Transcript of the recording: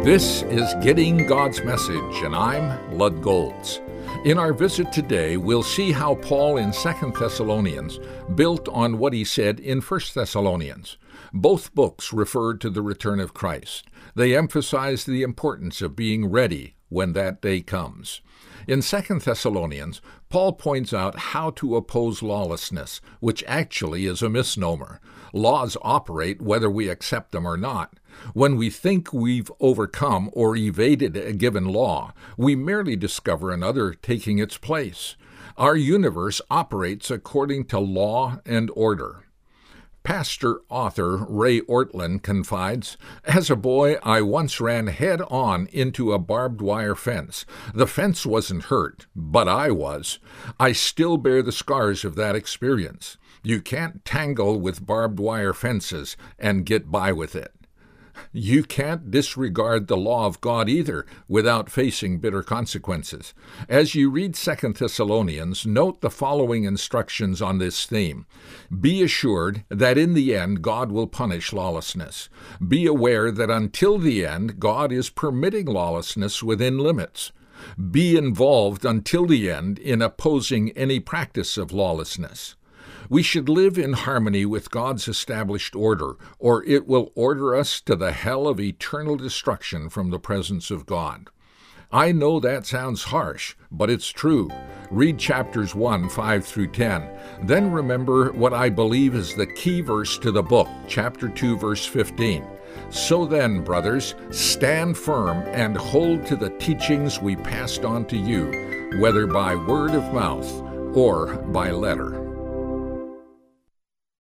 This is Getting God's Message, and I'm Lud Golds. In our visit today, we'll see how Paul in 2 Thessalonians built on what he said in 1 Thessalonians. Both books referred to the return of Christ. They emphasize the importance of being ready when that day comes. In 2 Thessalonians, Paul points out how to oppose lawlessness, which actually is a misnomer. Laws operate whether we accept them or not. When we think we've overcome or evaded a given law, we merely discover another taking its place. Our universe operates according to law and order. Pastor-author Ray Ortlund confides, "As a boy, I once ran head-on into a barbed wire fence. The fence wasn't hurt, but I was. I still bear the scars of that experience. You can't tangle with barbed wire fences and get by with it." You can't disregard the law of God either without facing bitter consequences. As you read 2 Thessalonians, note the following instructions on this theme. Be assured that in the end God will punish lawlessness. Be aware that until the end God is permitting lawlessness within limits. Be involved until the end in opposing any practice of lawlessness. We should live in harmony with God's established order, or it will order us to the hell of eternal destruction from the presence of God. I know that sounds harsh, but it's true. Read chapters 1, 5 through 10. Then remember what I believe is the key verse to the book, chapter 2, verse 15. So then, brothers, stand firm and hold to the teachings we passed on to you, whether by word of mouth or by letter.